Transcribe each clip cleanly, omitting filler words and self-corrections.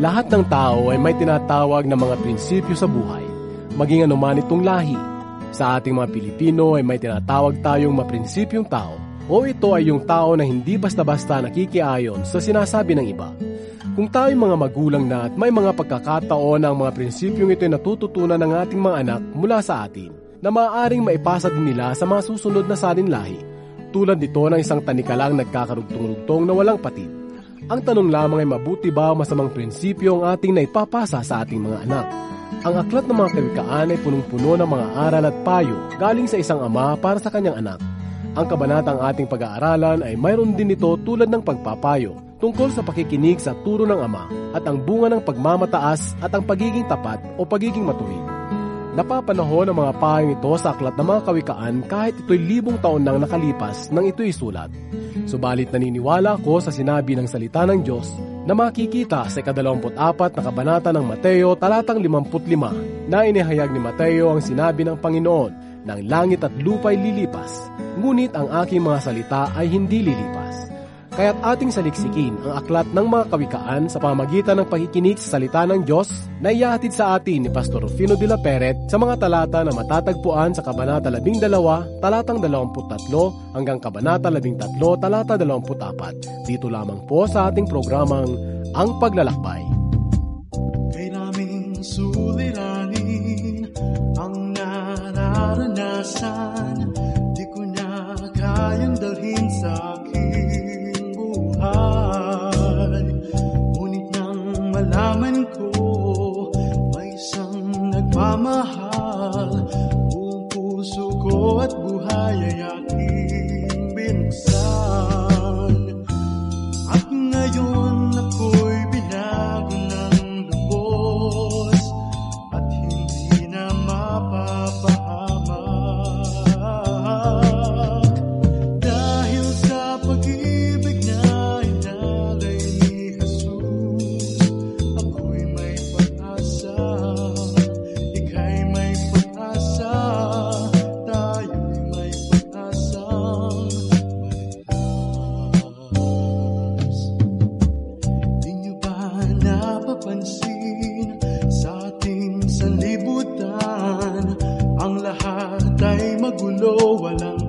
Lahat ng tao ay may tinatawag na mga prinsipyo sa buhay, maging anuman itong lahi. Sa ating mga Pilipino ay may tinatawag tayong maprinsipyong tao, o ito ay yung tao na hindi basta-basta nakikiayon sa sinasabi ng iba. Kung tayo'y mga magulang na at may mga pagkakataon na ang mga prinsipyong ito ay natututunan ng ating mga anak mula sa atin, na maaaring maipasa din nila sa mga susunod na salinlahi, tulad nito ng isang tanikalang nagkakarugtong-rugtong na walang patid. Ang tanong lamang ay mabuti ba o masamang prinsipyo ang ating naipapasa sa ating mga anak? Ang aklat ng mga kawikaan ay punong-puno ng mga aral at payo galing sa isang ama para sa kanyang anak. Ang kabanatang ating pag-aaralan ay mayroon din ito tulad ng pagpapayo tungkol sa pakikinig sa turo ng ama at ang bunga ng pagmamataas at ang pagiging tapat o pagiging matuwid. Napapanahon ang mga pahayag ito sa aklat ng mga kawikaan kahit ito'y 1,000 taon nang nakalipas nang ito'y isulat. Subalit naniniwala ako sa sinabi ng salita ng Diyos na makikita sa 24 na kabanata ng Mateo talatang 55 na inihayag ni Mateo ang sinabi ng Panginoon ng langit at lupa'y lilipas, ngunit ang aking mga salita ay hindi lilipas. Kaya't ating saliksikin ang aklat ng mga kawikaan sa pamamagitan ng pakikinig sa salita ng Diyos na iyahatid sa atin ni Pastor Rufino de la Peret sa mga talata na matatagpuan sa Kabanata 12, talatang 23 hanggang Kabanata 13, talata 24. Dito lamang po sa ating programang Ang Paglalakbay. Kay naming suliranin ang nararanasan, di ko na kayang dalhin sa akin. Ngunit nang malaman ko may isang nagmamahal, buong puso ko at buhay ay aking binuksan. At ngayon ako'y binago ng lubos at hindi na mapapahamak dahil sa pag-ibig na walang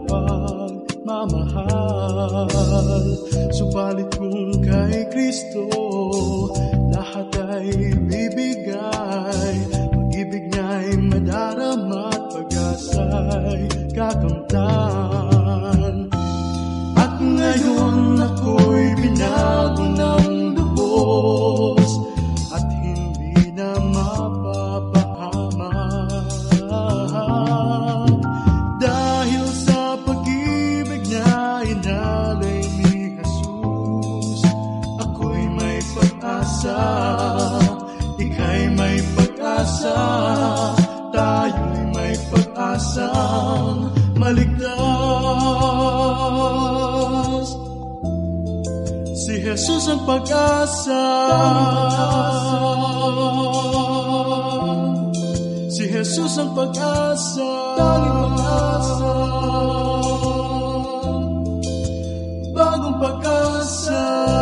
pagmamahal. Subalit kung kay Kristo lahat ay bibigay, pag-ibig niya'y madarama at pag-asa'y kakamtan. At ngayon ako'y binago ng lubos at hindi na ika'y may pag-asa, tayo'y may pag-asang maligtas. Si Jesus ang pag-asa, si Jesus ang pag-asa, tanging pag-asa, bagong pag-asa.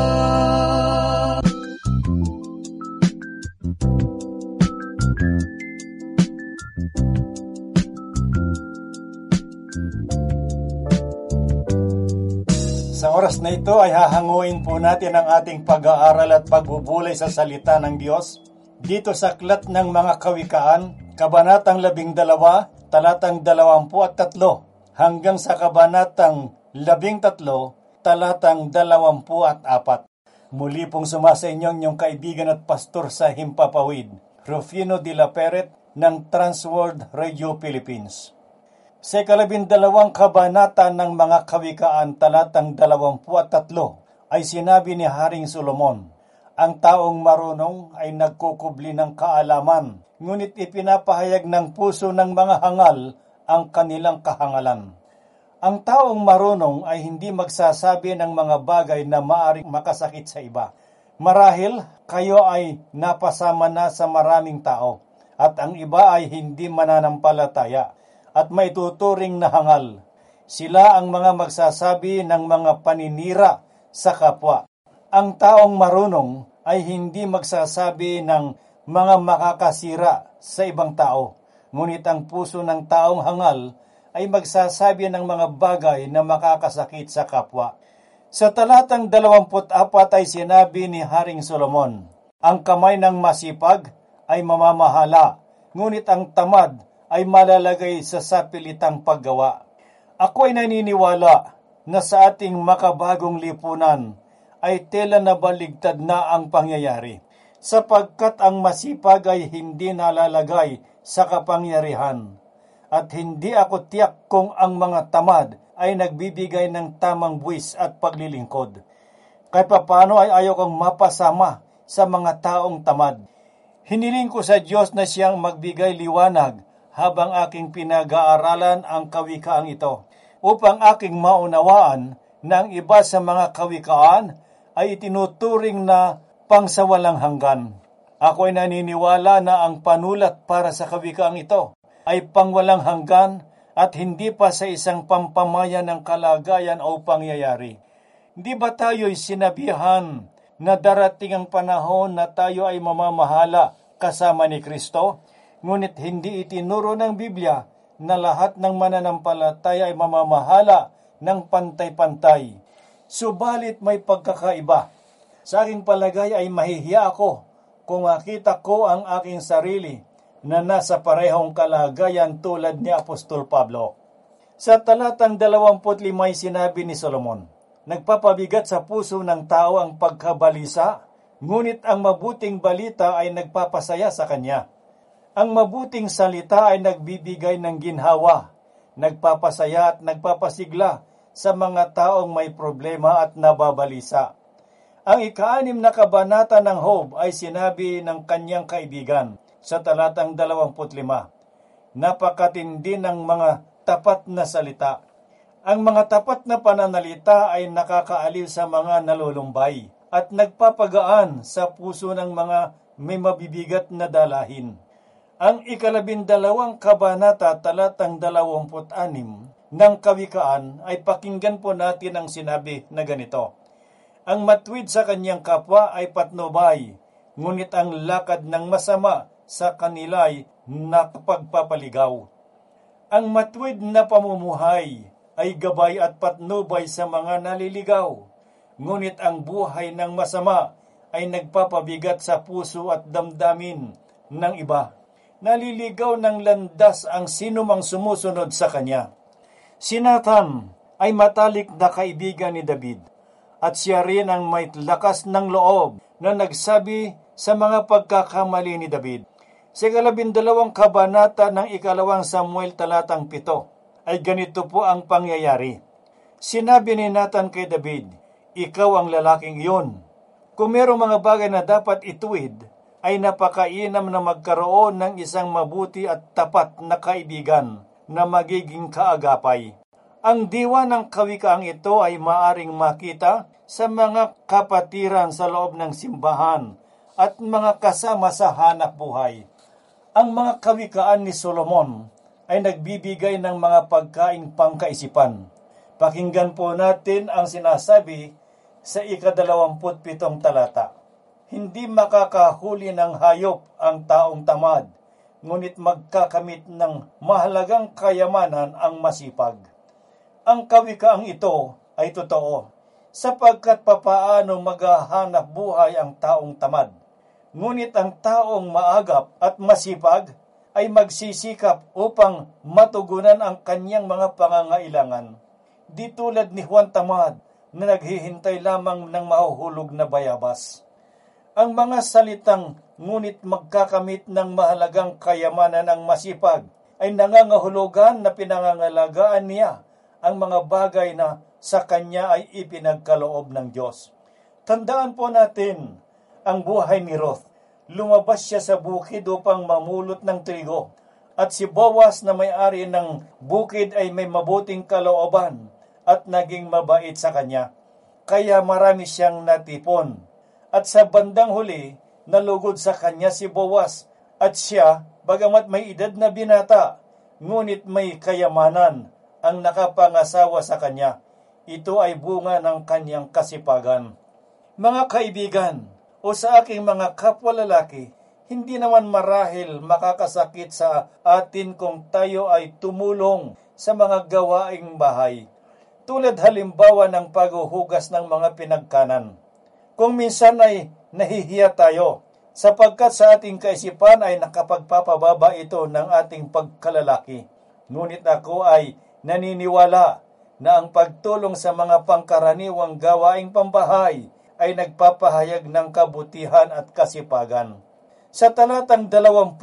Sa oras na ito ay hahanguin po natin ang ating pag-aaral at pagbubulay sa salita ng Diyos dito sa aklat ng mga kawikaan, kabanatang 12, talatang 23 hanggang sa kabanatang 13, talatang 24. Muli pong sumasa inyong yung kaibigan at pastor sa Himpapawid, Rufino de la Peret ng Transworld Radio Philippines. Sa 12 kabanata ng mga kawikaan talatang 23 ay sinabi ni Haring Solomon, ang taong marunong ay nagkukubli ng kaalaman, ngunit ipinapahayag ng puso ng mga hangal ang kanilang kahangalan. Ang taong marunong ay hindi magsasabi ng mga bagay na maaring makasakit sa iba. Marahil kayo ay napasama na sa maraming tao, at ang iba ay hindi mananampalataya at maituturing na hangal. Sila ang mga magsasabi ng mga paninira sa kapwa. Ang taong marunong ay hindi magsasabi ng mga makakasira sa ibang tao. Ngunit ang puso ng taong hangal ay magsasabi ng mga bagay na makakasakit sa kapwa. Sa talatang 24 ay sinabi ni Haring Solomon, ang kamay ng masipag ay mamamahala, ngunit ang tamad ay malalagay sa sapilitang paggawa. Ako ay naniniwala na sa ating makabagong lipunan ay tela na baligtad na ang pangyayari, sapagkat ang masipag ay hindi nalalagay sa kapangyarihan. At hindi ako tiyak kung ang mga tamad ay nagbibigay ng tamang buwis at paglilingkod. Kahit paano ay ayaw kong mapasama sa mga taong tamad. Hiniling ko sa Diyos na siyang magbigay liwanag habang aking pinag-aaralan ang kawikaang ito, upang aking maunawaan na ang iba sa mga kawikaan ay itinuturing na pangsawalang hanggan. Ako ay naniniwala na ang panulat para sa kawikaang ito ay pangwalang hanggan at hindi pa sa isang pampamayan ng kalagayan o pangyayari. Di ba tayo'y sinabihan na darating ang panahon na tayo ay mamamahala kasama ni Kristo? Ngunit hindi itinuro ng Biblia na lahat ng mananampalataya ay mamamahala ng pantay-pantay. Subalit may pagkakaiba. Sa aking palagay ay mahihiya ako kung makita ko ang aking sarili na nasa parehong kalagayan tulad ni Apostol Pablo. Sa talatang 25 ay sinabi ni Solomon, nagpapabigat sa puso ng tao ang pagkabalisa, ngunit ang mabuting balita ay nagpapasaya sa kanya. Ang mabuting salita ay nagbibigay ng ginhawa, nagpapasaya at nagpapasigla sa mga taong may problema at nababalisa. Ang ika-6 na kabanata ng Job ay sinabi ng kanyang kaibigan sa talatang 25, napakatindi ng mga tapat na salita. Ang mga tapat na pananalita ay nakakaaliw sa mga nalulumbay at nagpapagaan sa puso ng mga may mabibigat na dalahin. Ang 12 kabanata talatang 26 ng Kawikaan ay pakinggan po natin ang sinabi na ganito. Ang matwid sa kanyang kapwa ay patnubay, ngunit ang lakad ng masama sa kanila ay nakapagpapaligaw. Ang matwid na pamumuhay ay gabay at patnubay sa mga naliligaw, ngunit ang buhay ng masama ay nagpapabigat sa puso at damdamin ng iba. Naliligaw ng landas ang sinumang sumusunod sa kanya. Si Nathan ay matalik na kaibigan ni David, at siya rin ang may lakas ng loob na nagsabi sa mga pagkakamali ni David. Sa 12 kabanata ng 2 Samuel talatang 7 ay ganito po ang pangyayari. Sinabi ni Nathan kay David, ikaw ang lalaking iyon. Kung mayroong mga bagay na dapat ituwid, ay napakainam na magkaroon ng isang mabuti at tapat na kaibigan na magiging kaagapay. Ang diwa ng kawikaang ito ay maaring makita sa mga kapatiran sa loob ng simbahan at mga kasama sa hanap buhay. Ang mga kawikaan ni Solomon ay nagbibigay ng mga pagkaing pangkaisipan. Pakinggan po natin ang sinasabi sa 27 talata. Hindi makakahuli ng hayop ang taong tamad, ngunit magkakamit ng mahalagang kayamanan ang masipag. Ang kawikaang ito ay totoo, sapagkat papaano maghahanap buhay ang taong tamad. Ngunit ang taong maagap at masipag ay magsisikap upang matugunan ang kanyang mga pangangailangan. Di tulad ni Juan Tamad na naghihintay lamang ng mahuhulog na bayabas. Ang mga salitang ngunit magkakamit ng mahalagang kayamanan ang masipag ay nangangahulugan na pinangangalagaan niya ang mga bagay na sa kanya ay ipinagkaloob ng Diyos. Tandaan po natin ang buhay ni Ruth. Lumabas siya sa bukid upang mamulot ng trigo, at si Boaz na may-ari ng bukid ay may mabuting kalooban at naging mabait sa kanya. Kaya marami siyang natipon. At sa bandang huli, nalugod sa kanya si Boaz, at siya, bagamat may edad na binata, ngunit may kayamanan ang nakapangasawa sa kanya. Ito ay bunga ng kanyang kasipagan. Mga kaibigan, o sa aking mga kapwa lalaki, hindi naman marahil makakasakit sa atin kung tayo ay tumulong sa mga gawaing bahay, tulad halimbawa ng paghuhugas ng mga pinagkanan. Kung minsan ay nahihiya tayo, sapagkat sa ating kaisipan ay nakapagpapababa ito ng ating pagkalalaki. Ngunit ako ay naniniwala na ang pagtulong sa mga pangkaraniwang gawaing pambahay ay nagpapahayag ng kabutihan at kasipagan. Sa talatang 28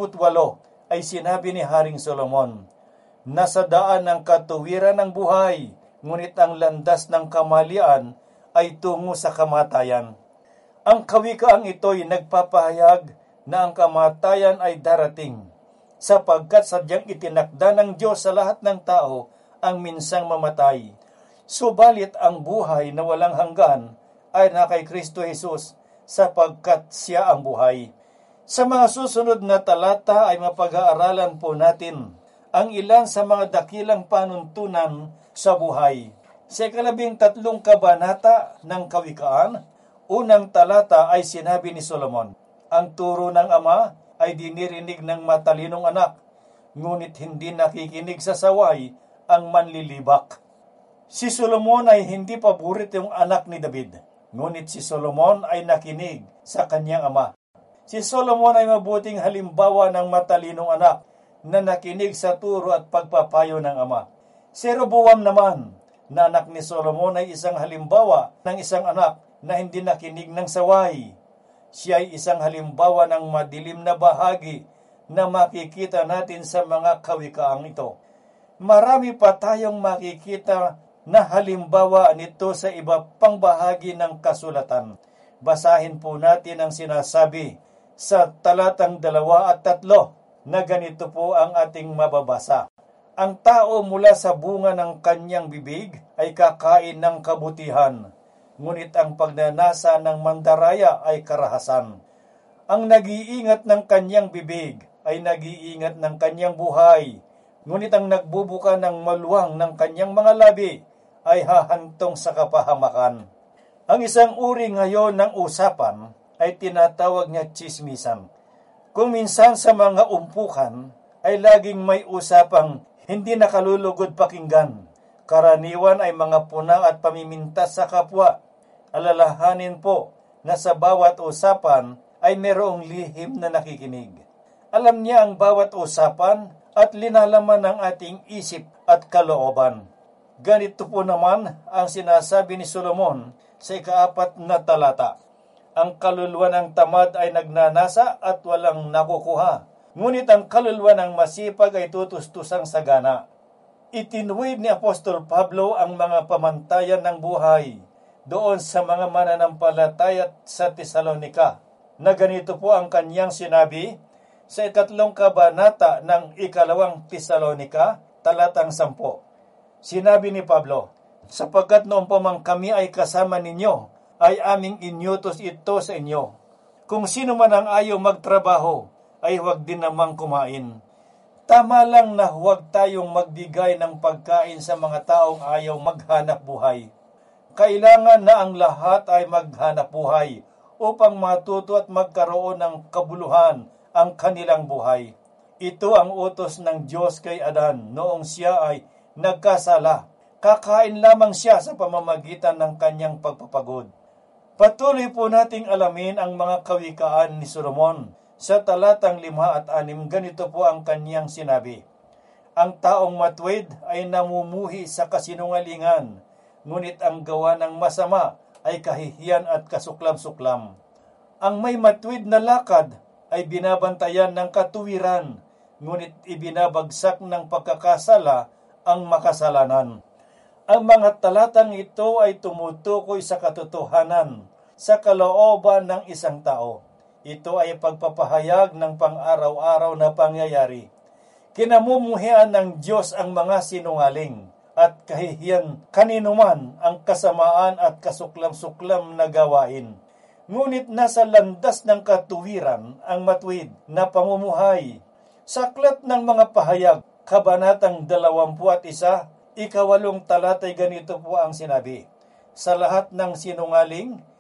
ay sinabi ni Haring Solomon, "Nasa daan ng katuwiran ng buhay, ngunit ang landas ng kamalian ay tungo sa kamatayan." Ang kawikaang ito'y nagpapahayag na ang kamatayan ay darating, sapagkat sadyang itinakda ng Diyos sa lahat ng tao ang minsang mamatay. Subalit ang buhay na walang hanggan ay na kay Kristo Jesus, sapagkat siya ang buhay. Sa mga susunod na talata ay mapag-aaralan po natin ang ilan sa mga dakilang panuntunan sa buhay. Sa 13 kabanata ng Kawikaan, unang talata ay sinabi ni Solomon, "Ang turo ng ama ay dinirinig ng matalinong anak, ngunit hindi nakikinig sa saway ang manlilibak." Si Solomon ay hindi paboritong anak ni David, ngunit si Solomon ay nakinig sa kanyang ama. Si Solomon ay mabuting halimbawa ng matalinong anak na nakinig sa turo at pagpapayo ng ama. Si Rehoboam naman, na anak ni Solomon, ay isang halimbawa ng isang anak na hindi nakinig ng saway. Siya ay isang halimbawa ng madilim na bahagi na makikita natin sa mga kawikaang ito. Marami pa tayong makikita na halimbawa nito sa iba pang bahagi ng kasulatan. Basahin po natin ang sinasabi sa talatang 2 at 3 na ganito po ang ating mababasa. "Ang tao mula sa bunga ng kanyang bibig ay kakain ng kabutihan, ngunit ang pagnanasa ng mandaraya ay karahasan. Ang nag-iingat ng kanyang bibig ay nag-iingat ng kanyang buhay, ngunit ang nagbubuka ng maluwang ng kanyang mga labi ay hahantong sa kapahamakan." Ang isang uri ngayon ng usapan ay tinatawag niya tsismisan. Kung minsan sa mga umpukan ay laging may usapang hindi nakalulugod pakinggan. Karaniwan ay mga puna at pamimintas sa kapwa. Alalahanin po na sa bawat usapan ay mayroong lihim na nakikinig. Alam niya ang bawat usapan at linalaman ng ating isip at kalooban. Ganito po naman ang sinasabi ni Solomon sa 4 na talata. "Ang kaluluwa ng tamad ay nagnanasa at walang nakukuha, ngunit ang kaluluwa ng masipag ay tutustusang sagana." Itinuwid ni Apostol Pablo ang mga pamantayan ng buhay doon sa mga mananampalataya sa Tesalonika, na ganito po ang kanyang sinabi sa 3 kabanata ng 2 Tesalonika, talatang 10. Sinabi ni Pablo, "Sapagkat noong pa man kami ay kasama ninyo, ay aming inyutos ito sa inyo. Kung sino man ang ayaw magtrabaho, ay huwag din namang kumain." Tama lang na huwag tayong magbigay ng pagkain sa mga taong ayaw maghanap buhay. Kailangan na ang lahat ay maghanap buhay upang matuto at magkaroon ng kabuluhan ang kanilang buhay. Ito ang utos ng Diyos kay Adan noong siya ay nagkasala. Kakain lamang siya sa pamamagitan ng kanyang pagpapagod. Patuloy po nating alamin ang mga kawikaan ni Solomon. Sa talatang 5 at 6, ganito po ang kanyang sinabi. "Ang taong matuwid ay namumuhi sa kasinungalingan, ngunit ang gawa ng masama ay kahihiyan at kasuklam-suklam. Ang may matuwid na lakad ay binabantayan ng katuwiran, ngunit ibinabagsak ng pagkakasala ang makasalanan." Ang mga talatang ito ay tumutukoy sa katotohanan sa kalooban ng isang tao. Ito ay pagpapahayag ng pang-araw-araw na pangyayari. Kinamumuhian ng Diyos ang mga sinungaling at kahihiyan kanino man ang kasamaan at kasuklam-suklam na gawain. Ngunit nasa landas ng katuwiran ang matuwid na pamumuhay. Sa Aklat ng Mga Pahayag, kabanatang 21, 8 talata'y ganito po ang sinabi. "Sa lahat ng sinungaling,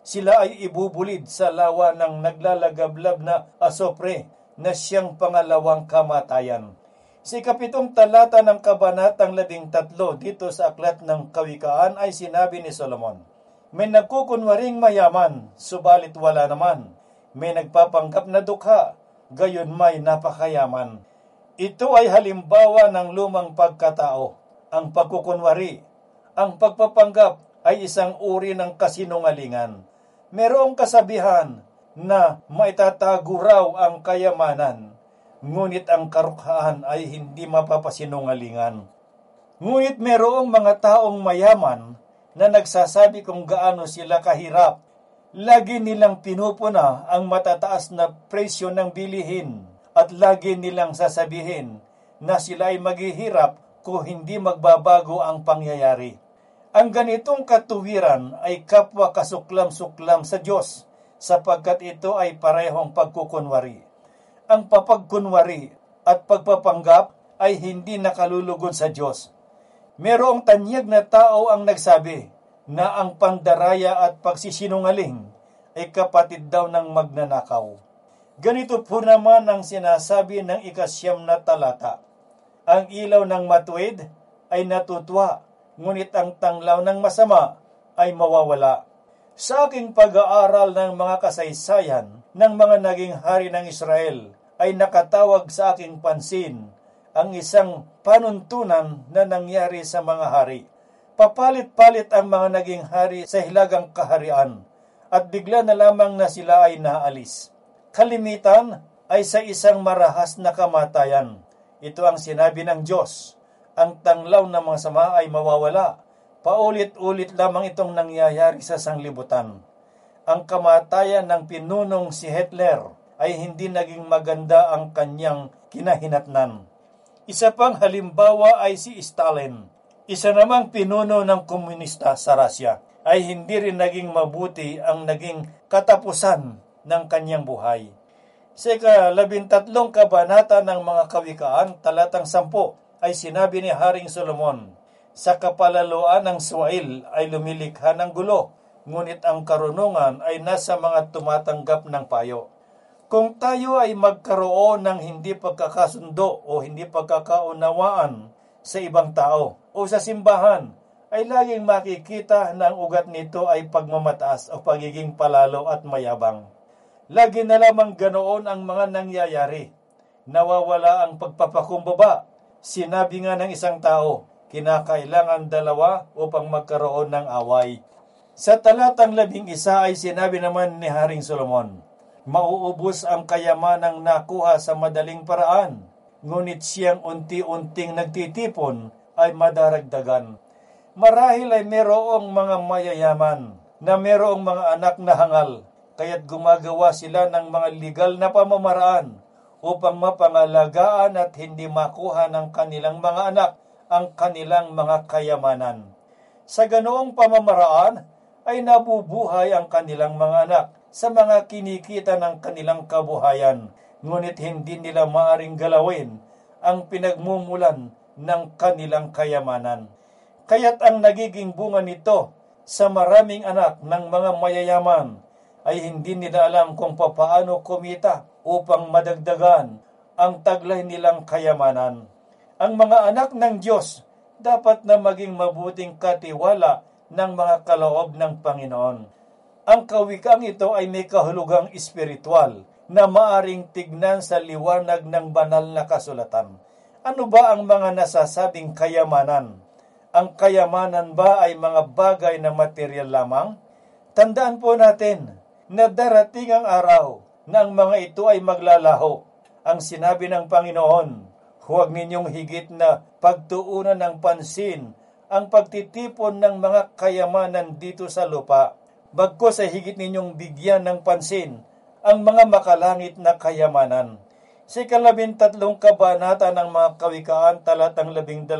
sila ay ibubulid sa lawa ng naglalagablab na asopre na siyang pangalawang kamatayan. Sa 7 talata ng kabanatang 13 dito sa Aklat ng Kawikaan ay sinabi ni Solomon, may nagkukunwaring mayaman, subalit wala naman. May nagpapanggap na dukha, gayon may napakayaman. Ito ay halimbawa ng lumang pagkatao, ang pagkukunwari. Ang pagpapanggap ay isang uri ng kasinungalingan. Merong kasabihan na maitatago raw ang kayamanan, ngunit ang karukhaan ay hindi mapapasinungalingan. Ngunit merong mga taong mayaman na nagsasabi kung gaano sila kahirap. Lagi nilang pinupuna ang matataas na presyo ng bilihin at lagi nilang sasabihin na sila ay maghihirap kung hindi magbabago ang pangyayari. Ang ganitong katuwiran ay kapwa kasuklam-suklam sa Diyos sapagkat ito ay parehong pagkukunwari. Ang papagkunwari at pagpapanggap ay hindi nakalulugod sa Diyos. Merong tanyag na tao ang nagsabi na ang pandaraya at pagsisinungaling ay kapatid daw ng magnanakaw. Ganito po naman ang sinasabi ng 9 na talata. Ang ilaw ng matuwid ay natutwa, ngunit ang tanglaw ng masama ay mawawala. Sa aking pag-aaral ng mga kasaysayan ng mga naging hari ng Israel, ay nakatawag sa aking pansin ang isang panuntunan na nangyari sa mga hari. Papalit-palit ang mga naging hari sa hilagang kaharian at bigla na lamang na sila ay naalis. Kalimitan ay sa isang marahas na kamatayan. Ito ang sinabi ng Diyos. Ang tanglaw ng mga sama ay mawawala. Paulit-ulit lamang itong nangyayari sa sanglibutan. Ang kamatayan ng pinunong si Hitler ay hindi naging maganda ang kanyang kinahinatnan. Isa pang halimbawa ay si Stalin. Isa namang pinuno ng komunista sa Russia ay hindi rin naging mabuti ang naging katapusan ng kanyang buhay. Sa 13 kabanata ng mga Kawikaan, talatang 10, ay sinabi ni Haring Solomon, sa kapalaluan ng Suwail ay lumilikha ng gulo, ngunit ang karunungan ay nasa mga tumatanggap ng payo. Kung tayo ay magkaroon ng hindi pagkakasundo o hindi pagkakaunawaan sa ibang tao o sa simbahan, ay laging makikita na ang ugat nito ay pagmamataas o pagiging palalo at mayabang. Lagi na lamang ganoon ang mga nangyayari. Nawawala ang pagpapakumbaba. Sinabi nga ng isang tao, kinakailangan 2 upang magkaroon ng away. Sa talatang 11 ay sinabi naman ni Haring Solomon, mauubos ang kayamanang nakuha sa madaling paraan, ngunit siyang unti-unting nagtitipon ay madaragdagan. Marahil ay merong mga mayayaman na merong mga anak na hangal, kaya't gumagawa sila ng mga legal na pamamaraan upang mapangalagaan at hindi makuha ng kanilang mga anak ang kanilang mga kayamanan. Sa ganoong pamamaraan ay nabubuhay ang kanilang mga anak sa mga kinikita ng kanilang kabuhayan, ngunit hindi nila maaring galawin ang pinagmumulan ng kanilang kayamanan. Kaya't ang nagiging bunga nito sa maraming anak ng mga mayayaman ay hindi nila alam kung papaano kumita upang madagdagan ang taglay nilang kayamanan. Ang mga anak ng Diyos dapat na maging mabuting katiwala ng mga kaloob ng Panginoon. Ang kawikang ito ay may kahulugang espiritual na maaring tignan sa liwanag ng banal na kasulatan. Ano ba ang mga nasasabing kayamanan? Ang kayamanan ba ay mga bagay na material lamang? Tandaan po natin na darating ang araw na ang mga ito ay maglalaho. Ang sinabi ng Panginoon, huwag ninyong higit na pagtuunan ng pansin ang pagtitipon ng mga kayamanan dito sa lupa. Bagkus ay higit ninyong bigyan ng pansin ang mga makalangit na kayamanan. Sa 13 kabanata ng mga Kawikaan, talatang 12,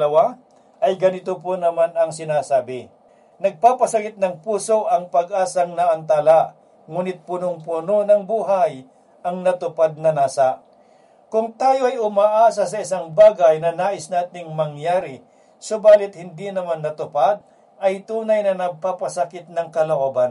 ay ganito po naman ang sinasabi. Nagpapasakit ng puso ang pag-asang naantala, ngunit punong-puno ng buhay ang natupad na nasa. Kung tayo ay umaasa sa isang bagay na nais nating mangyari, subalit hindi naman natupad, ay tunay na nagpapasakit ng kalooban.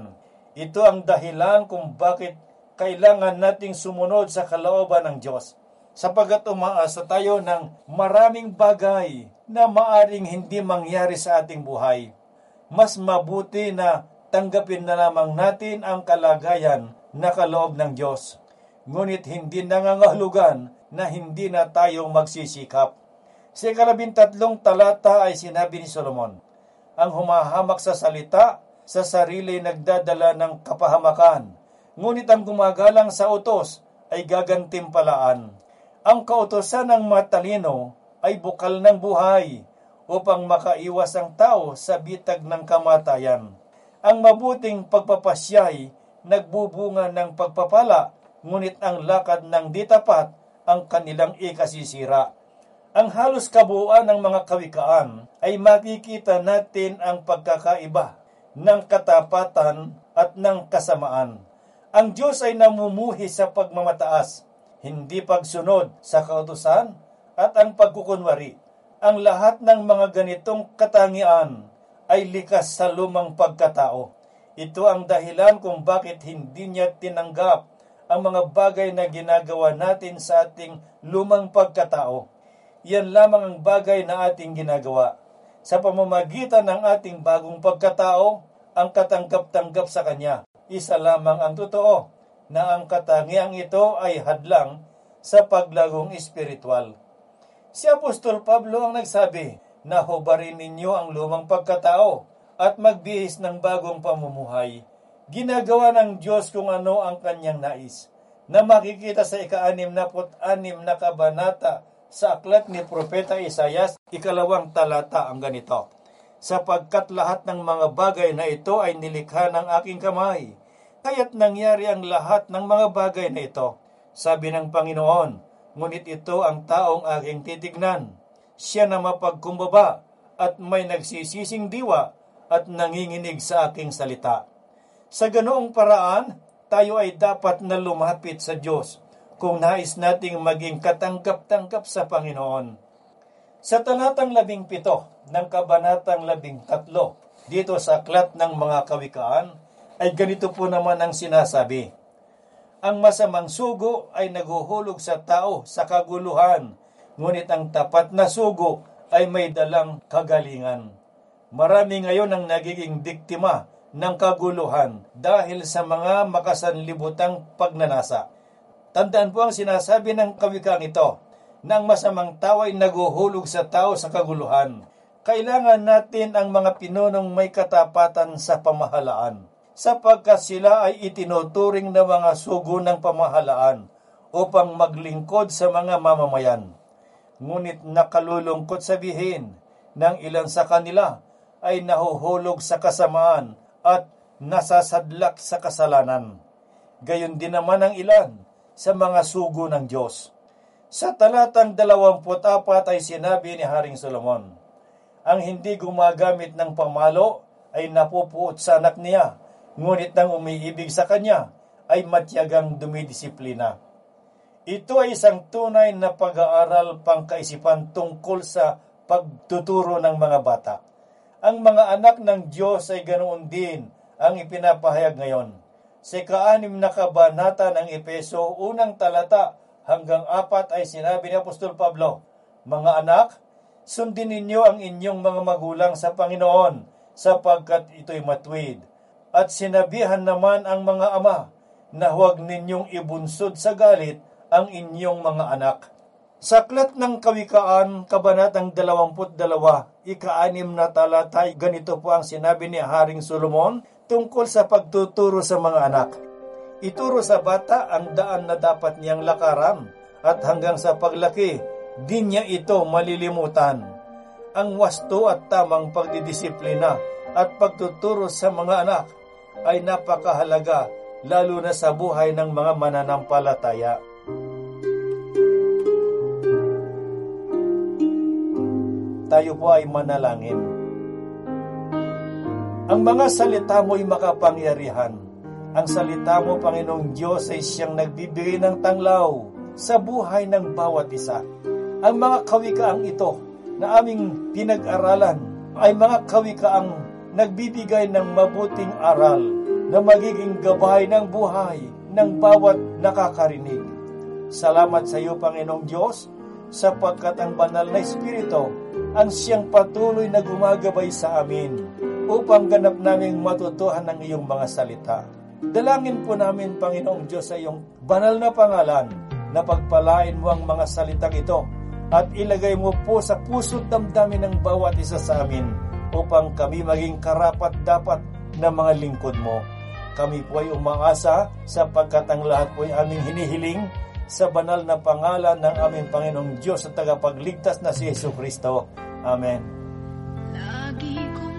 Ito ang dahilan kung bakit kailangan nating sumunod sa kalooban ng Diyos, sapagkat umaasa tayo ng maraming bagay na maaring hindi mangyari sa ating buhay. Mas mabuti na tanggapin na lamang natin ang kalagayan na kaloob ng Diyos. Ngunit hindi nangangahulugan na hindi na tayo magsisikap. Sa 13 talata ay sinabi ni Solomon, ang humahamak sa salita, sa sarili nagdadala ng kapahamakan. Ngunit ang gumagalang sa utos ay gagantimpalaan. Ang kautosan ng matalino ay bukal ng buhay upang makaiwas ang tao sa bitag ng kamatayan. Ang mabuting pagpapasyay nagbubunga ng pagpapala, ngunit ang lakad ng ditapat ang kanilang ikasisira. Ang halos kabuuan ng mga kawikaan ay makikita natin ang pagkakaiba ng katapatan at ng kasamaan. Ang Diyos ay namumuhi sa pagmamataas, hindi pagsunod sa kautusan at ang pagkukunwari. Ang lahat ng mga ganitong katangian ay likas sa lumang pagkatao. Ito ang dahilan kung bakit hindi niya tinanggap ang mga bagay na ginagawa natin sa ating lumang pagkatao. Yan lamang ang bagay na ating ginagawa. Sa pamamagitan ng ating bagong pagkatao, ang katanggap-tanggap sa Kanya. Isa lamang ang totoo, na ang katangiang ito ay hadlang sa paglagong espiritual. Si Apostol Pablo ang nagsabi na hubarin ninyo ang lumang pagkatao at magbihis ng bagong pamumuhay. Ginagawa ng Diyos kung ano ang Kanyang nais, na makikita sa 66 na kabanata sa aklat ni Propeta Isaias, 2 talata ang ganito. Sapagkat lahat ng mga bagay na ito ay nilikha ng aking kamay, kaya't nangyari ang lahat ng mga bagay na ito, sabi ng Panginoon, ngunit ito ang taong aking titignan. Siya na mapagkumbaba at may nagsisising diwa at nanginginig sa aking salita. Sa ganoong paraan, tayo ay dapat na lumapit sa Diyos kung nais nating maging katanggap-tanggap sa Panginoon. Sa talatang 17 ng kabanatang 13 dito sa aklat ng mga kawikaan, ay ganito po naman ang sinasabi. Ang masamang sugo ay naguhulog sa tao sa kaguluhan, ngunit ang tapat na sugo ay may dalang kagalingan. Marami ngayon ang nagiging biktima ng kaguluhan dahil sa mga makasanlibutang pagnanasa. Tandaan po ang sinasabi ng kawikang ito, na ang masamang tao ay naguhulog sa tao sa kaguluhan. Kailangan natin ang mga pinunong may katapatan sa pamahalaan, sapagkat sila ay itinuturing na mga sugo ng pamahalaan upang maglingkod sa mga mamamayan. Ngunit nakalulungkot sabihin ng ilan sa kanila ay nahuhulog sa kasamaan at nasasadlak sa kasalanan. Gayon din naman ang ilan sa mga sugo ng Diyos. Sa talatang 24 ay sinabi ni Haring Solomon, ang hindi gumagamit ng pamalo ay napupuot sa anak niya, ngunit ang umiibig sa kanya ay matyagang dumidisiplina. Ito ay isang tunay na pag-aaral pangkaisipan tungkol sa pagtuturo ng mga bata. Ang mga anak ng Diyos ay ganoon din ang ipinapahayag ngayon. Sa 6 na kabanata ng Efeso, 1 talata hanggang 4 ay sinabi ni Apostol Pablo, mga anak, sundin ninyo ang inyong mga magulang sa Panginoon, sapagkat ito'y matuwid. At sinabihan naman ang mga ama na huwag ninyong ibunsod sa galit ang inyong mga anak. Sa aklat ng Kawikaan, kabanatang 22, 6 na talata, ganito po ang sinabi ni Haring Solomon tungkol sa pagtuturo sa mga anak. Ituro sa bata ang daan na dapat niyang lakaran, at hanggang sa paglaki, di niya ito malilimutan. Ang wasto at tamang pagdidisiplina at pagtuturo sa mga anak ay napakahalaga, lalo na sa buhay ng mga mananampalataya. Tayo po ay manalangin. Ang mga salita mo'y makapangyarihan. Ang salita mo, Panginoong Diyos, ay siyang nagbibigay ng tanglaw sa buhay ng bawat isa. Ang mga kawikaang ito na aming pinag-aralan ay mga kawikaang nagbibigay ng mabuting aral na magiging gabay ng buhay ng bawat nakakarinig. Salamat sa iyo, Panginoong Diyos, sapagkat ang banal na Espiritu ang siyang patuloy na gumagabay sa amin upang ganap naming matutuhan ng iyong mga salita. Dalangin po namin, Panginoong Diyos, sa iyong banal na pangalan na pagpalain mo ang mga salitang ito at ilagay mo po sa puso't damdamin ng bawat isa sa amin upang kami maging karapat-dapat na mga lingkod mo. Kami po ay umaasa sapagkat ang lahat po ay aming hinihiling sa banal na pangalan ng aming Panginoong Diyos at tagapagligtas na si Jesucristo. Amen. Lagi ko